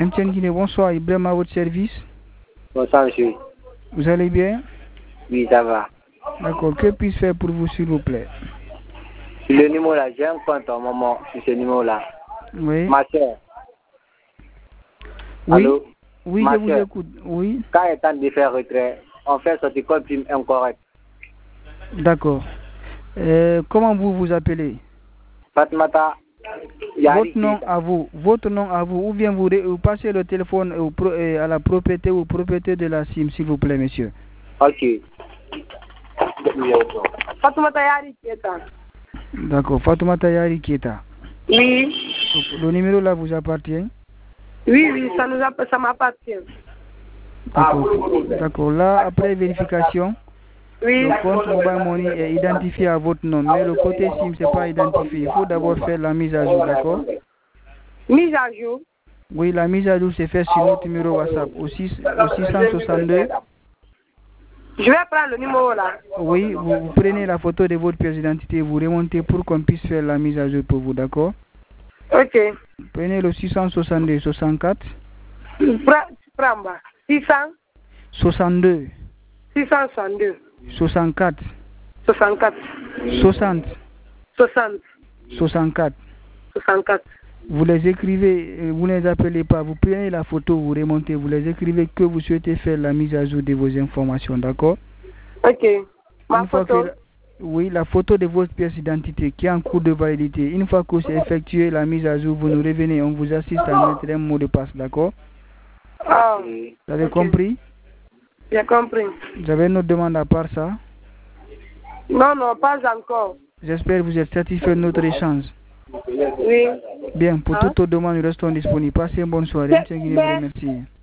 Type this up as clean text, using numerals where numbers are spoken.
MTN Guinée, bonsoir. Ibrahim à votre service. Bonsoir, monsieur. Vous allez bien? Oui, ça va. D'accord. Que puis-je faire pour vous, s'il vous plaît? Le numéro là, j'ai un compte en moment sur ce numéro là. Oui. Ma soeur. Oui. Allô? Oui, Ma je vous soeur. écoute. Oui. Quand il est temps de faire retrait, on fait sortir code prime incorrect. D'accord. Comment vous vous appelez? Fatmata Yari Votre nom Keita. à vous. Votre nom à vous. Ou bien vous passez le téléphone à la propriété ou propriété de la SIM, s'il vous plaît, monsieur. Ok. Fatoumata Yari Keita. D'accord. Fatoumata Yari Keita. Oui. Le numéro là vous appartient? Oui, ça m'appartient. D'accord. Là, après vérification, Oui. le compte Mobile Money est identifié à votre nom, mais le côté SIM, c'est pas identifié. Il faut d'abord faire la mise à jour, d'accord? Mise à jour. Oui, la mise à jour s'est faite sur notre numéro WhatsApp au 662. Je vais prendre le numéro là. Oui, vous prenez la photo de votre pièce d'identité, vous remontez pour qu'on puisse faire la mise à jour pour vous, d'accord? Ok. Prenez le 662 64. Prends bas. 600. 62. 662. 64. 64. 60. 60. 64. 64. Vous les écrivez, vous ne les appelez pas, vous prenez la photo, vous remontez, vous les écrivez que vous souhaitez faire la mise à jour de vos informations, d'accord? Ok. Ma Une fois photo. oui, la photo de votre pièce d'identité qui est en cours de validité. Une fois que c'est effectué la mise à jour, vous nous revenez, on vous assiste à mettre un mot de passe, d'accord? Ah. Vous avez compris? J'ai compris. Vous avez une autre demande à part ça? Non, pas encore. J'espère que vous êtes satisfait de notre échange. Oui. Bien, pour toute autre demande, nous restons disponibles. Passez une bonne soirée. Merci.